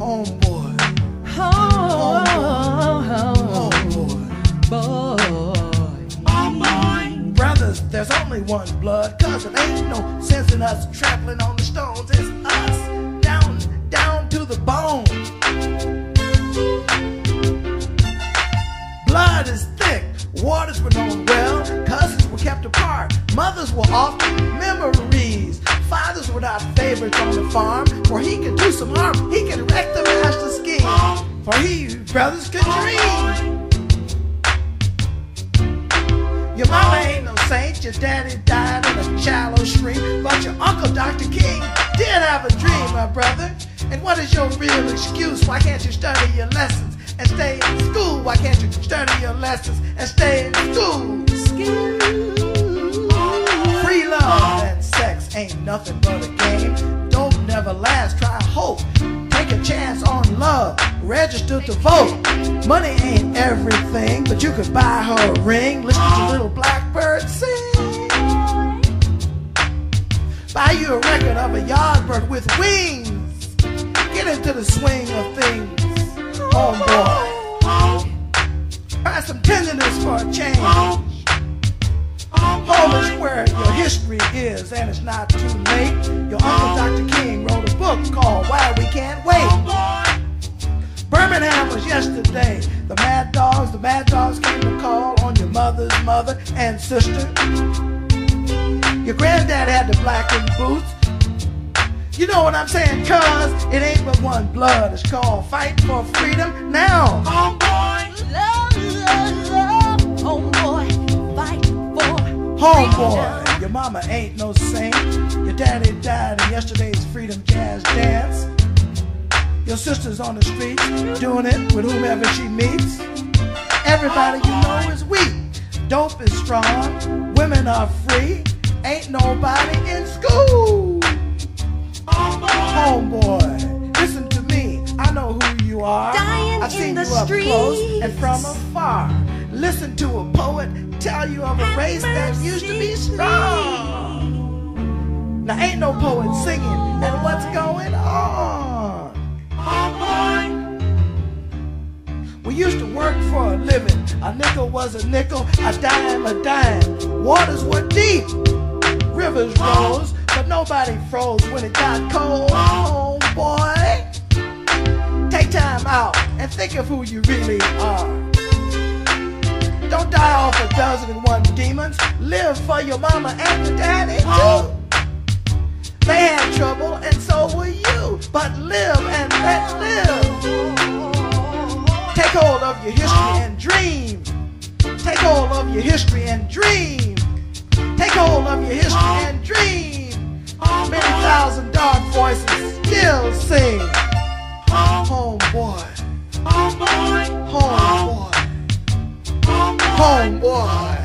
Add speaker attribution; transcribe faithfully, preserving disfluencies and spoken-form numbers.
Speaker 1: Homeboy.
Speaker 2: Homeboy. Boy.
Speaker 1: Homeboy. Brothers, there's only one blood, cause it ain't no sense in us traveling on the stones. It's us, down, down to the bone. Blood is thick, waters were known well, cousins were kept apart, mothers were often memories. Fathers were not favorites on the farm, for he could do some harm, he could wreck the master's scheme, for he, brothers, could dream. Your mama ain't no saint, your daddy died in a shallow stream, but your uncle Doctor King did have a dream, my brother. And what is your real excuse? Why can't you study your lessons and stay in school? Why can't you study your lessons and stay in school? Free love and sex ain't nothing but a game. Don't never last, try hope. Take a chance on love, register to vote. Money ain't everything, but you could buy her a ring. Listen to little blackbird sing. Buy you a record of a yardbird with wings. Get into the swing of things, homeboy. Try some tenderness for a change. Home is where your history is, and it's not too late. Your uncle Doctor King wrote a book called Why We Can't Wait. Birmingham was yesterday. The mad dogs, the mad dogs came to call on your mother's mother and sister. Your granddad had the blackened boots. You know what I'm saying, cuz it ain't but one blood. It's called fight for freedom now.
Speaker 2: Homeboy, love, love, love. Homeboy, fight for
Speaker 1: Homeboy,
Speaker 2: freedom.
Speaker 1: your mama ain't no saint. Your daddy died in yesterday's freedom jazz dance. Your sister's on the streets doing it with whomever she meets. Everybody you know is weak. Dope is strong. Women are free. Ain't nobody in school. Homeboy, listen to me, I know who you are.
Speaker 2: Dying
Speaker 1: I've seen
Speaker 2: in the
Speaker 1: you up
Speaker 2: streets.
Speaker 1: close and from afar. Listen to a poet tell you of a race that used to be strong. Now ain't no poet singing, and what's going on? We used to work for a living. A nickel was a nickel, a dime a dime. Waters were deep, rivers rose, but nobody froze when it got cold. Homeboy, take time out and think of who you really are. Don't die off a dozen and one demons. Live for your mama and your daddy too. They had trouble and so will you, but live and let live. Take hold of your history and dream. Take hold of your history and dream. Take hold of your history and dream. Many thousand dark voices still sing. Homeboy. Homeboy. Homeboy. Homeboy.